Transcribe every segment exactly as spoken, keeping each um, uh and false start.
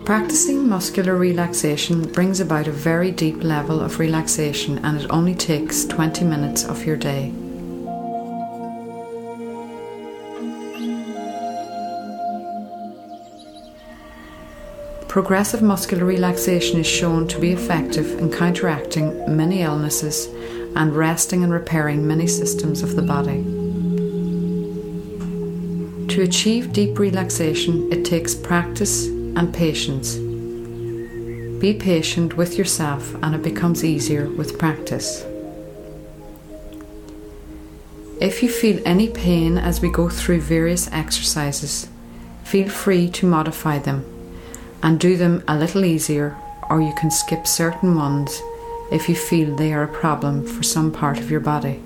Practicing muscular relaxation brings about a very deep level of relaxation, and it only takes twenty minutes of your day. Progressive muscular relaxation is shown to be effective in counteracting many illnesses and resting and repairing many systems of the body. To achieve deep relaxation, it takes practice and patience. Be patient with yourself, and it becomes easier with practice. If you feel any pain as we go through various exercises, feel free to modify them and do them a little easier, or you can skip certain ones if you feel they are a problem for some part of your body.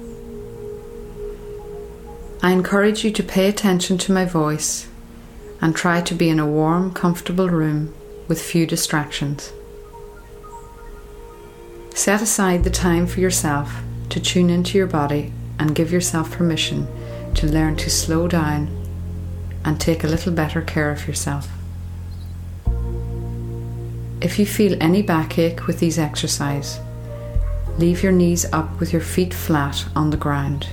I encourage you to pay attention to my voice and try to be in a warm, comfortable room with few distractions. Set aside the time for yourself to tune into your body and give yourself permission to learn to slow down and take a little better care of yourself. If you feel any backache with these exercises, leave your knees up with your feet flat on the ground.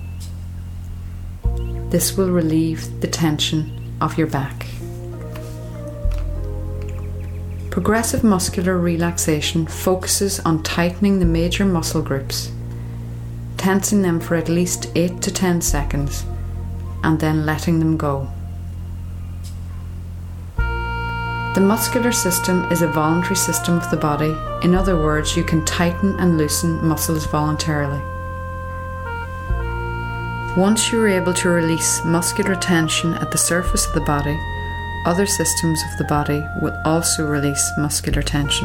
This will relieve the tension of your back. Progressive muscular relaxation focuses on tightening the major muscle groups, tensing them for at least eight to ten seconds, and then letting them go. The muscular system is a voluntary system of the body. In other words, you can tighten and loosen muscles voluntarily. Once you are able to release muscular tension at the surface of the body, other systems of the body will also release muscular tension.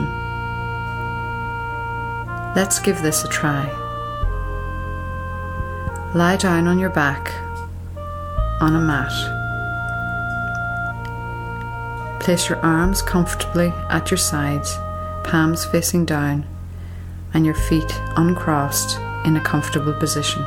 Let's give this a try. Lie down on your back on a mat. Place your arms comfortably at your sides, palms facing down, and your feet uncrossed in a comfortable position.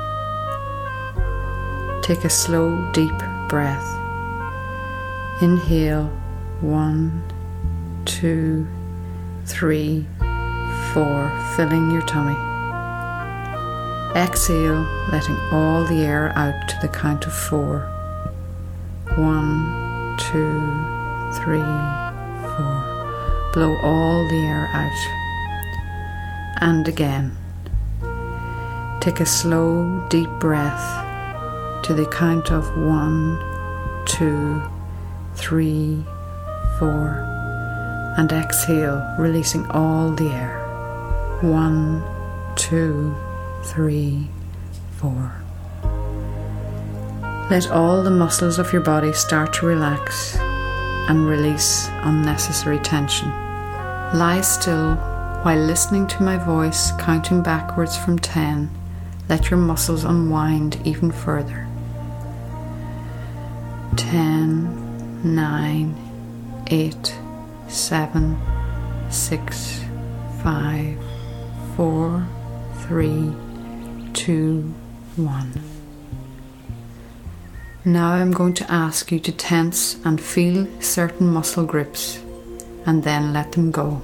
Take a slow, deep breath. Inhale, one, two, three, four, filling your tummy. Exhale, letting all the air out to the count of four. One, two, three, four. Blow all the air out. And again. Take a slow, deep breath to the count of one, two, three, four, and exhale, releasing all the air. One, two, three, four. Let all the muscles of your body start to relax and release unnecessary tension. Lie still while listening to my voice, counting backwards from ten. Let your muscles unwind even further. Ten, nine, eight, seven, six, five, four, three, two, one. Now I'm going to ask you to tense and feel certain muscle groups and then let them go.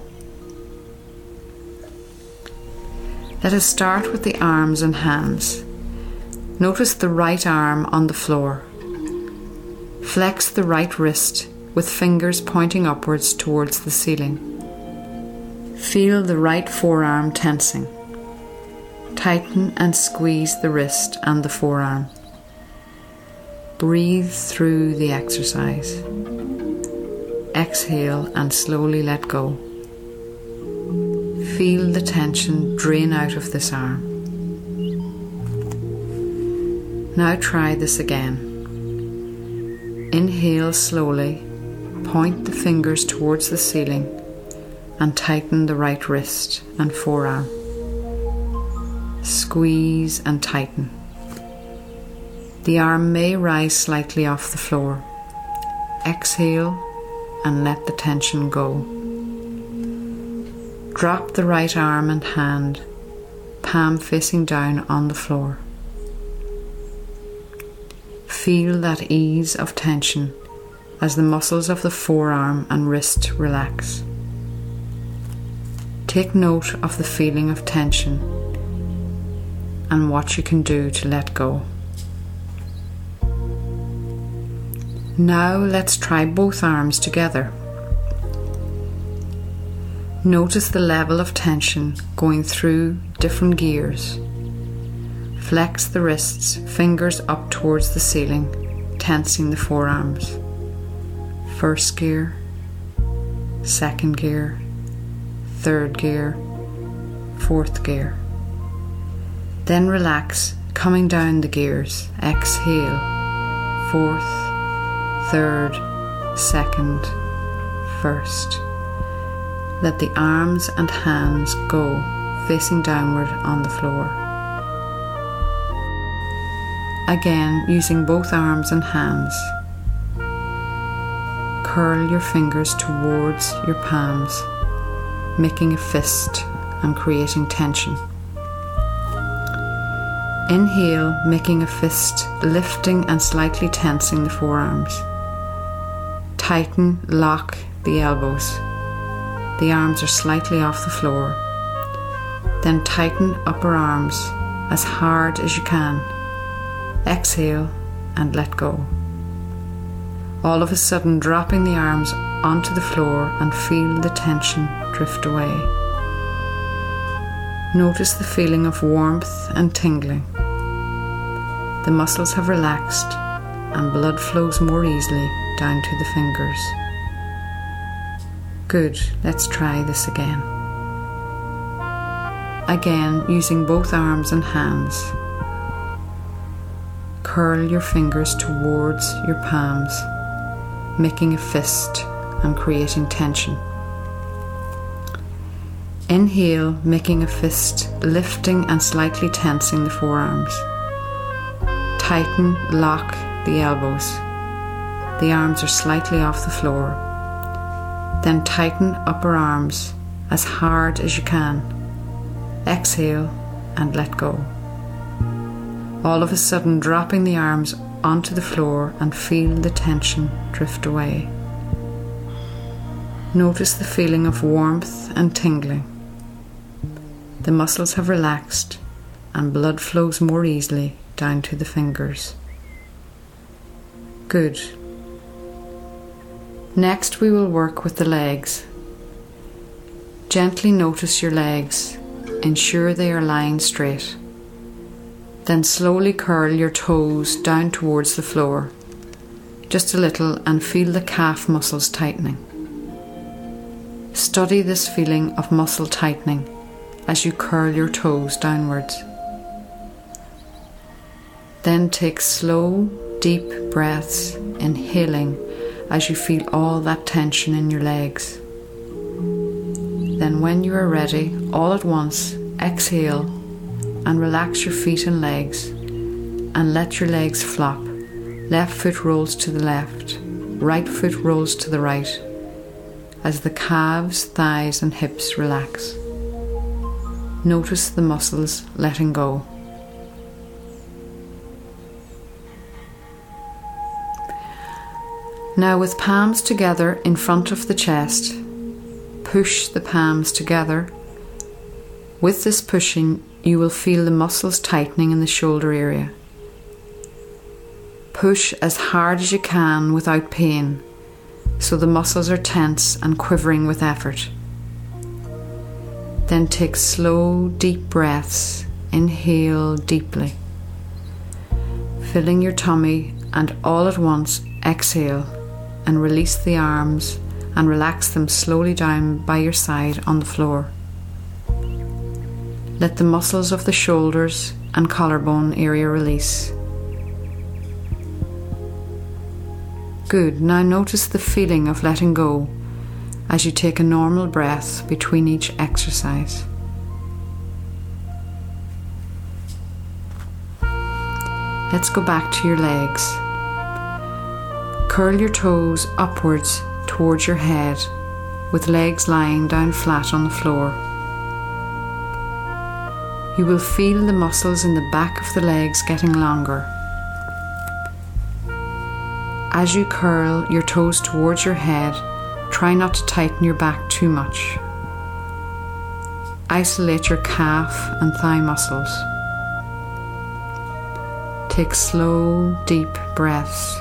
Let us start with the arms and hands. Notice the right arm on the floor. Flex the right wrist with fingers pointing upwards towards the ceiling. Feel the right forearm tensing. Tighten and squeeze the wrist and the forearm. Breathe through the exercise. Exhale and slowly let go. Feel the tension drain out of this arm. Now try this again. Inhale slowly, point the fingers towards the ceiling and tighten the right wrist and forearm. Squeeze and tighten. The arm may rise slightly off the floor. Exhale and let the tension go. Drop the right arm and hand, palm facing down on the floor. Feel that ease of tension as the muscles of the forearm and wrist relax. Take note of the feeling of tension and what you can do to let go. Now let's try both arms together. Notice the level of tension going through different gears. Flex the wrists, fingers up towards the ceiling, tensing the forearms. First gear, second gear, third gear, fourth gear. Then relax, coming down the gears. Exhale, fourth, third, second, first. Let the arms and hands go, facing downward on the floor. Again, using both arms and hands, curl your fingers towards your palms, making a fist and creating tension. Inhale, making a fist, lifting and slightly tensing the forearms. Tighten, lock the elbows. The arms are slightly off the floor. Then tighten upper arms as hard as you can. Exhale and let go. All of a sudden dropping the arms onto the floor and feel the tension drift away. Notice the feeling of warmth and tingling. The muscles have relaxed and blood flows more easily down to the fingers. Good, let's try this again. Again, using both arms and hands, curl your fingers towards your palms, making a fist and creating tension. Inhale, making a fist, lifting and slightly tensing the forearms. Tighten, lock the elbows. The arms are slightly off the floor. Then tighten upper arms as hard as you can. Exhale and let go. All of a sudden dropping the arms onto the floor and feel the tension drift away. Notice the feeling of warmth and tingling. The muscles have relaxed and blood flows more easily down to the fingers. Good. Next we will work with the legs. Gently notice your legs. Ensure they are lying straight. Then slowly curl your toes down towards the floor, just a little, and feel the calf muscles tightening. Study this feeling of muscle tightening as you curl your toes downwards. Then take slow, deep breaths, inhaling as you feel all that tension in your legs. Then when you are ready, all at once, exhale and relax your feet and legs and let your legs flop. Left foot rolls to the left, right foot rolls to the right as the calves, thighs and hips relax. Notice the muscles letting go. Now with palms together in front of the chest, push the palms together. With this pushing, you will feel the muscles tightening in the shoulder area. Push as hard as you can without pain, so the muscles are tense and quivering with effort. Then take slow, deep breaths. Inhale deeply, filling your tummy, and all at once exhale and release the arms and relax them slowly down by your side on the floor. Let the muscles of the shoulders and collarbone area release. Good. Now notice the feeling of letting go as you take a normal breath between each exercise. Let's go back to your legs. Curl your toes upwards towards your head with legs lying down flat on the floor. You will feel the muscles in the back of the legs getting longer. As you curl your toes towards your head, try not to tighten your back too much. Isolate your calf and thigh muscles. Take slow, deep breaths.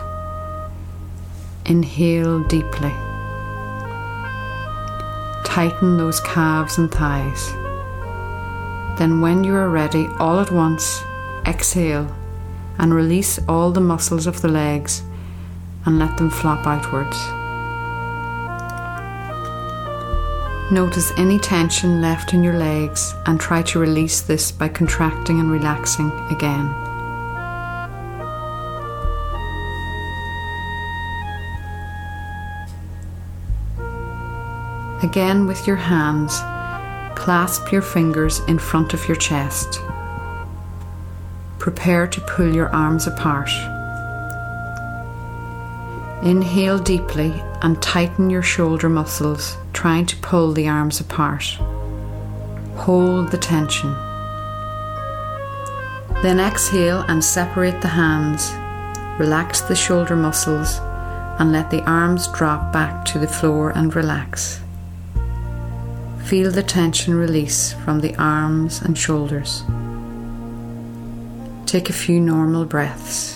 Inhale deeply. Tighten those calves and thighs. Then when you are ready, all at once, exhale and release all the muscles of the legs and let them flop outwards. Notice any tension left in your legs and try to release this by contracting and relaxing again. Again, with your hands, clasp your fingers in front of your chest. Prepare to pull your arms apart. Inhale deeply and tighten your shoulder muscles, trying to pull the arms apart. Hold the tension. Then exhale and separate the hands. Relax the shoulder muscles and let the arms drop back to the floor and relax. Feel the tension release from the arms and shoulders. Take a few normal breaths.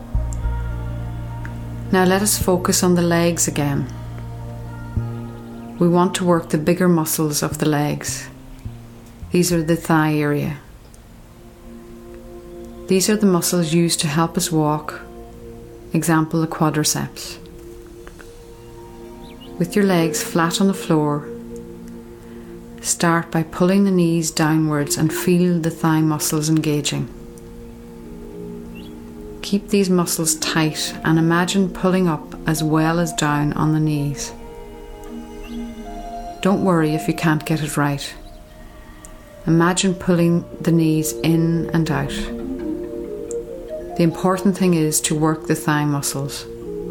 Now let us focus on the legs again. We want to work the bigger muscles of the legs. These are the thigh area. These are the muscles used to help us walk. Example, the quadriceps. With your legs flat on the floor, start by pulling the knees downwards and feel the thigh muscles engaging. Keep these muscles tight and imagine pulling up as well as down on the knees. Don't worry if you can't get it right. Imagine pulling the knees in and out. The important thing is to work the thigh muscles.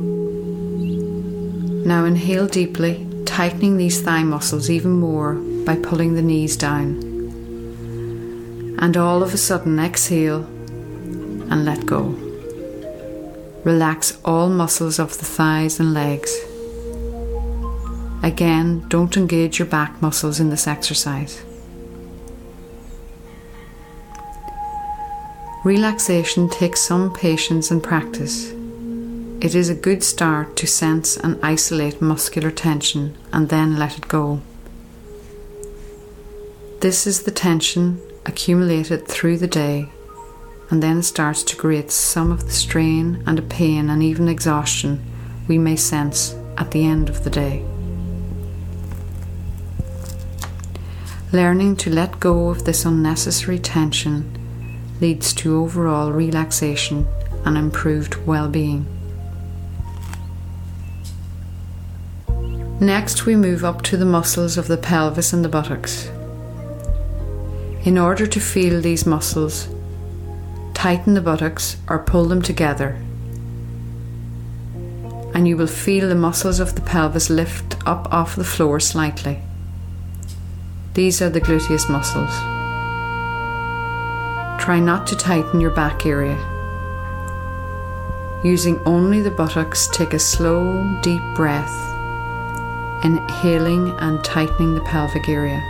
Now inhale deeply, tightening these thigh muscles even more by pulling the knees down. And all of a sudden exhale and let go. Relax all muscles of the thighs and legs. Again, don't engage your back muscles in this exercise. Relaxation takes some patience and practice. It is a good start to sense and isolate muscular tension and then let it go. This is the tension accumulated through the day, and then it starts to create some of the strain and a pain and even exhaustion we may sense at the end of the day. Learning to let go of this unnecessary tension leads to overall relaxation and improved well-being. Next, we move up to the muscles of the pelvis and the buttocks. In order to feel these muscles, tighten the buttocks or pull them together, and you will feel the muscles of the pelvis lift up off the floor slightly. These are the gluteus muscles. Try not to tighten your back area. Using only the buttocks, take a slow, deep breath, inhaling and tightening the pelvic area.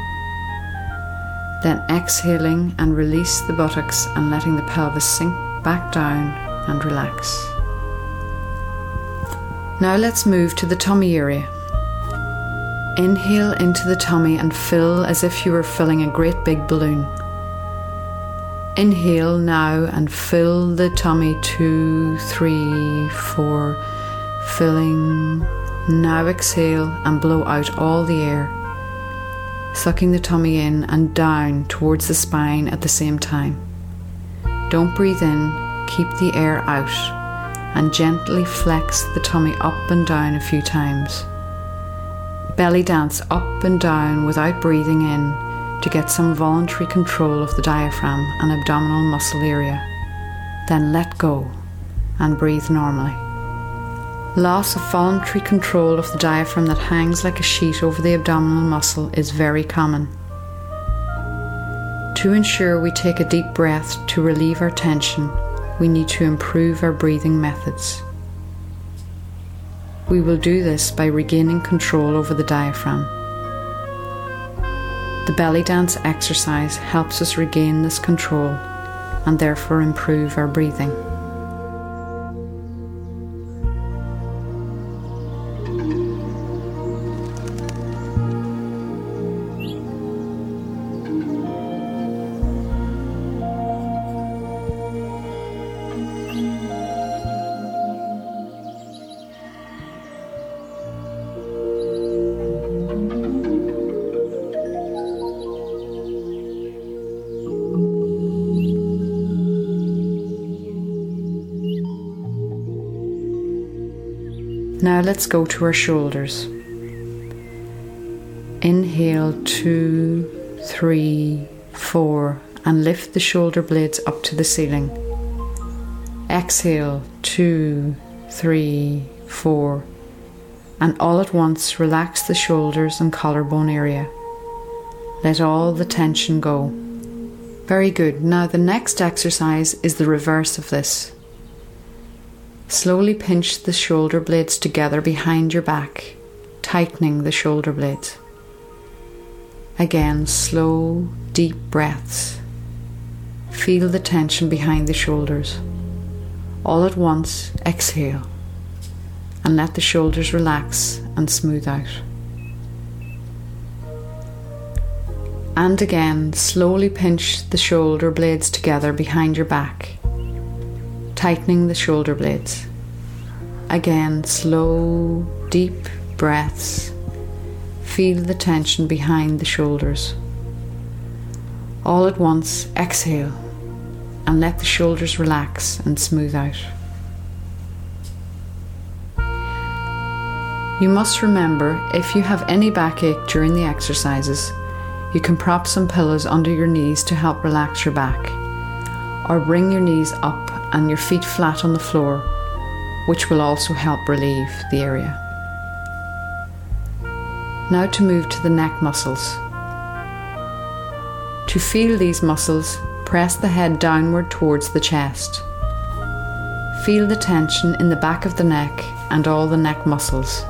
Then exhaling and release the buttocks and letting the pelvis sink back down and relax. Now let's move to the tummy area. Inhale into the tummy and fill as if you were filling a great big balloon. Inhale now and fill the tummy, two, three, four, filling. Now exhale and blow out all the air, sucking the tummy in and down towards the spine at the same time. Don't breathe in, keep the air out, and gently flex the tummy up and down a few times. Belly dance up and down without breathing in to get some voluntary control of the diaphragm and abdominal muscle area. Then let go and breathe normally. Loss of voluntary control of the diaphragm that hangs like a sheet over the abdominal muscle is very common. To ensure we take a deep breath to relieve our tension, we need to improve our breathing methods. We will do this by regaining control over the diaphragm. The belly dance exercise helps us regain this control and therefore improve our breathing. Now let's go to our shoulders. Inhale, two, three, four, and lift the shoulder blades up to the ceiling. Exhale, two, three, four, and all at once relax the shoulders and collarbone area. Let all the tension go. Very good. Now the next exercise is the reverse of this. Slowly pinch the shoulder blades together behind your back, tightening the shoulder blades. Again, slow, deep breaths. Feel the tension behind the shoulders. All at once, exhale, and let the shoulders relax and smooth out. And again, slowly pinch the shoulder blades together behind your back, tightening the shoulder blades. Again, slow, deep breaths. Feel the tension behind the shoulders. All at once, exhale, and let the shoulders relax and smooth out. You must remember, if you have any backache during the exercises, you can prop some pillows under your knees to help relax your back, or bring your knees up and your feet flat on the floor, which will also help relieve the area. Now to move to the neck muscles. To feel these muscles, press the head downward towards the chest. Feel the tension in the back of the neck and all the neck muscles.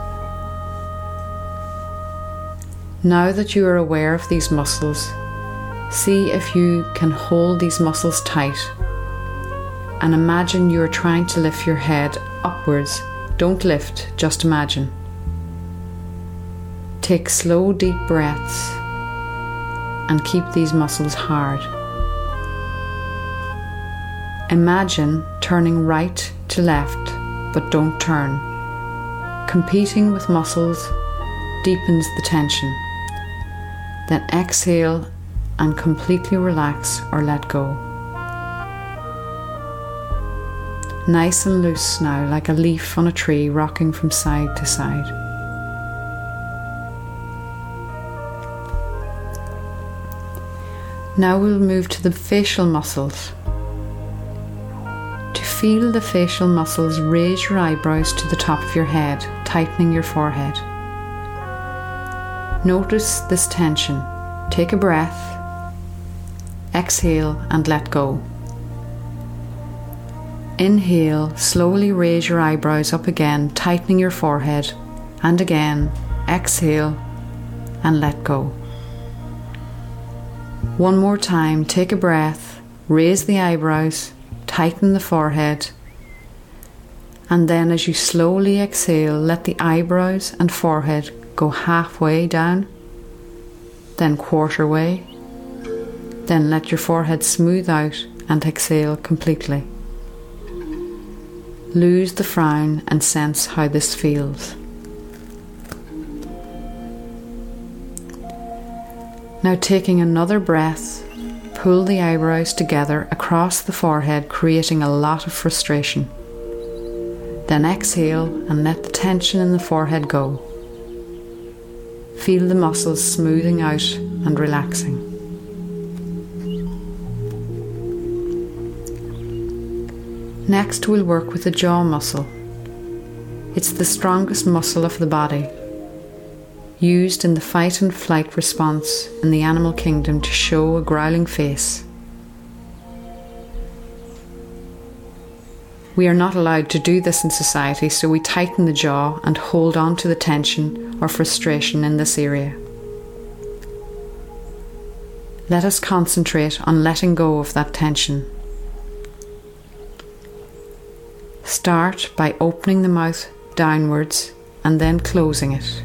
Now that you are aware of these muscles, see if you can hold these muscles tight, and imagine you are trying to lift your head upwards. Don't lift, just imagine. Take slow, deep breaths and keep these muscles hard. Imagine turning right to left, but don't turn. Competing with muscles deepens the tension. Then exhale and completely relax or let go. Nice and loose now, like a leaf on a tree rocking from side to side. Now we'll move to the facial muscles. To feel the facial muscles, raise your eyebrows to the top of your head, tightening your forehead. Notice this tension. Take a breath, exhale and let go. Inhale, slowly raise your eyebrows up again, tightening your forehead, and again, exhale and let go. One more time, take a breath, raise the eyebrows, tighten the forehead, and then as you slowly exhale, let the eyebrows and forehead go halfway down, then quarter way, then let your forehead smooth out and exhale completely. Lose the frown and sense how this feels. Now taking another breath, pull the eyebrows together across the forehead, creating a lot of frustration. Then exhale and let the tension in the forehead go. Feel the muscles smoothing out and relaxing. Next, we'll work with the jaw muscle. It's the strongest muscle of the body, used in the fight and flight response in the animal kingdom to show a growling face. We are not allowed to do this in society, so we tighten the jaw and hold on to the tension or frustration in this area. Let us concentrate on letting go of that tension. Start by opening the mouth downwards and then closing it.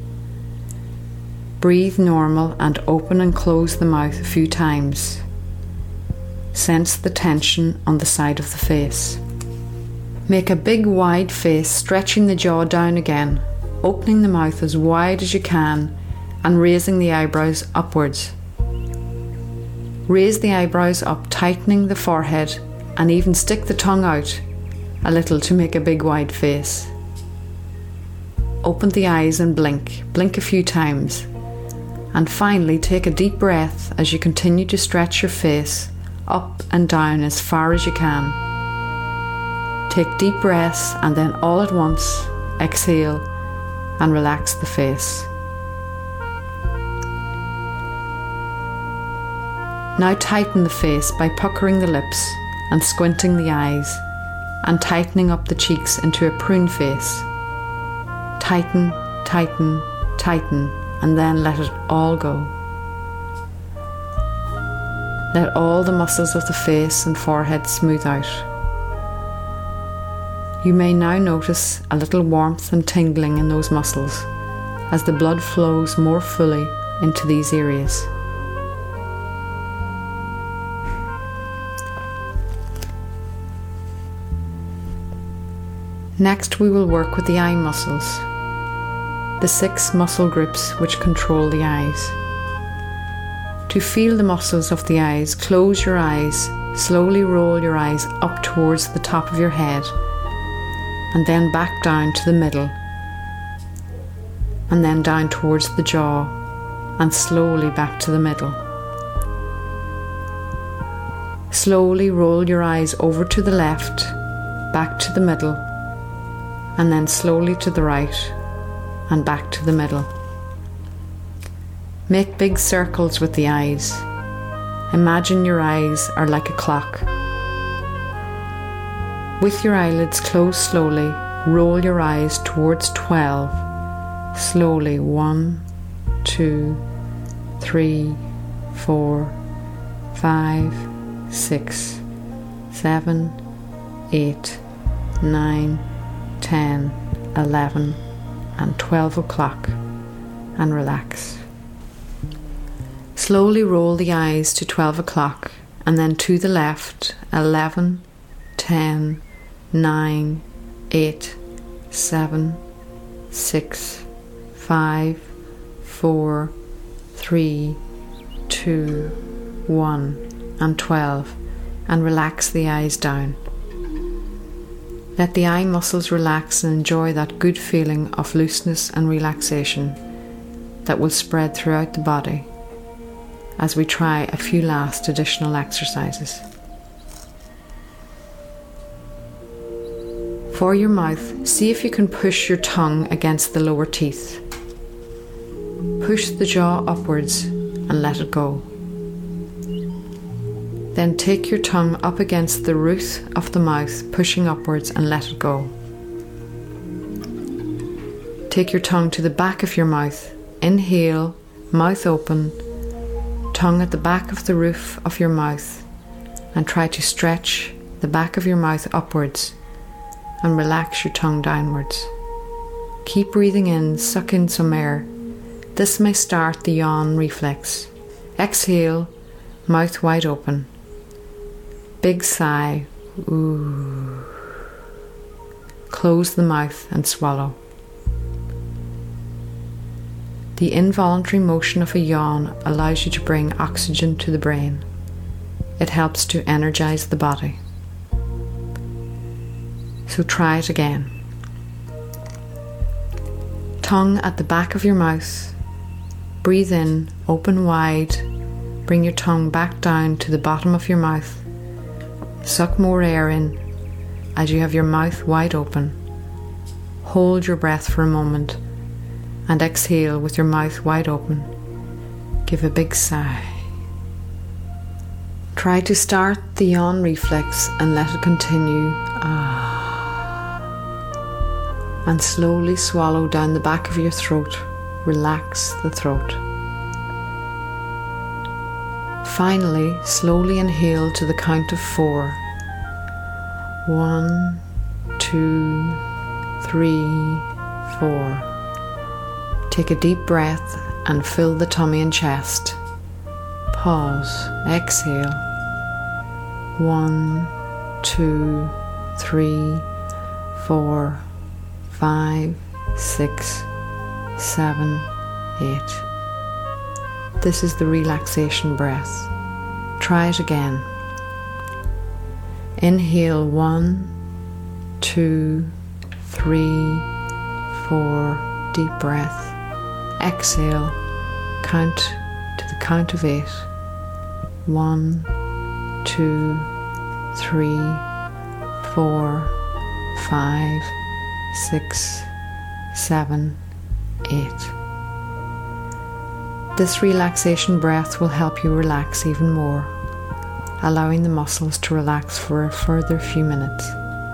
Breathe normal and open and close the mouth a few times. Sense the tension on the side of the face. Make a big wide face, stretching the jaw down again, opening the mouth as wide as you can and raising the eyebrows upwards. Raise the eyebrows up, tightening the forehead, and even stick the tongue out a little to make a big wide face. Open the eyes and blink. Blink a few times. And finally, take a deep breath as you continue to stretch your face up and down as far as you can. Take deep breaths and then all at once exhale and relax the face. Now tighten the face by puckering the lips and squinting the eyes and tightening up the cheeks into a prune face. Tighten, tighten, tighten, and then let it all go. Let all the muscles of the face and forehead smooth out. You may now notice a little warmth and tingling in those muscles as the blood flows more fully into these areas. Next, we will work with the eye muscles, the six muscle groups which control the eyes. To feel the muscles of the eyes, close your eyes, slowly roll your eyes up towards the top of your head, and then back down to the middle, and then down towards the jaw, and slowly back to the middle. Slowly roll your eyes over to the left, back to the middle, and then slowly to the right and back to the middle. Make big circles with the eyes. Imagine your eyes are like a clock. With your eyelids closed slowly, roll your eyes towards twelve. Slowly, one, two, three, four, five, six, seven, eight, nine, ten, eleven, and twelve o'clock, and relax. Slowly roll the eyes to twelve o'clock and then to the left, eleven, ten, nine, eight, seven, six, five, four, three, two, one, and twelve, and relax the eyes down. Let the eye muscles relax and enjoy that good feeling of looseness and relaxation that will spread throughout the body as we try a few last additional exercises. For your mouth, see if you can push your tongue against the lower teeth. Push the jaw upwards and let it go. Then take your tongue up against the roof of the mouth, pushing upwards, and let it go. Take your tongue to the back of your mouth. Inhale, mouth open, tongue at the back of the roof of your mouth, and try to stretch the back of your mouth upwards and relax your tongue downwards. Keep breathing in, suck in some air. This may start the yawn reflex. Exhale, mouth wide open. Big sigh, ooh. Close the mouth and swallow. The involuntary motion of a yawn allows you to bring oxygen to the brain. It helps to energize the body. So try it again. Tongue at the back of your mouth. Breathe in, open wide. Bring your tongue back down to the bottom of your mouth. Suck more air in as you have your mouth wide open. Hold your breath for a moment and exhale with your mouth wide open. Give a big sigh. Try to start the yawn reflex and let it continue. Ah. And slowly swallow down the back of your throat. Relax the throat. Finally, slowly inhale to the count of four. One, two, three, four. Take a deep breath and fill the tummy and chest. Pause. Exhale. One, two, three, four, five, six, seven, eight. This is the relaxation breath. Try it again. Inhale one, two, three, four, deep breath. Exhale, count to the count of eight. One, two, three, four, five, six, seven, eight. This relaxation breath will help you relax even more, allowing the muscles to relax for a further few minutes.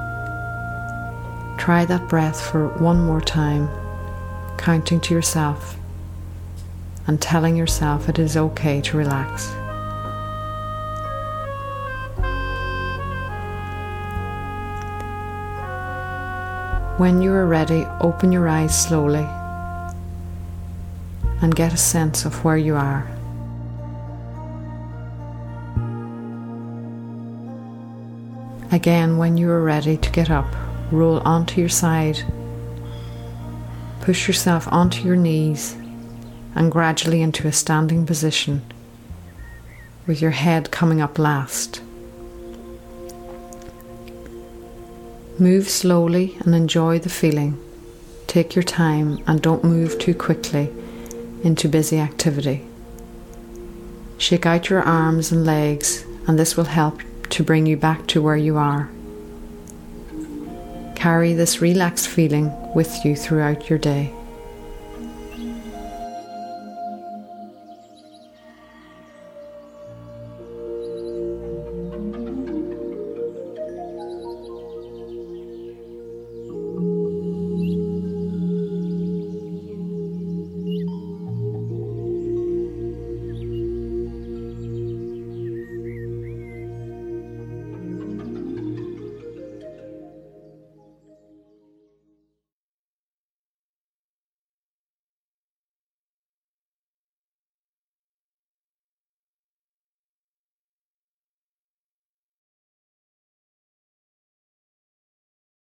Try that breath for one more time, counting to yourself and telling yourself it is okay to relax. When you are ready, open your eyes slowly and get a sense of where you are. Again, when you are ready to get up, roll onto your side. Push yourself onto your knees and gradually into a standing position with your head coming up last. Move slowly and enjoy the feeling. Take your time and don't move too quickly into busy activity. Shake out your arms and legs, and this will help to bring you back to where you are. Carry this relaxed feeling with you throughout your day.